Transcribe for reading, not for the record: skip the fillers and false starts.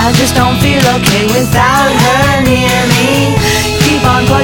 I just don't feel okay without her near me. Keep on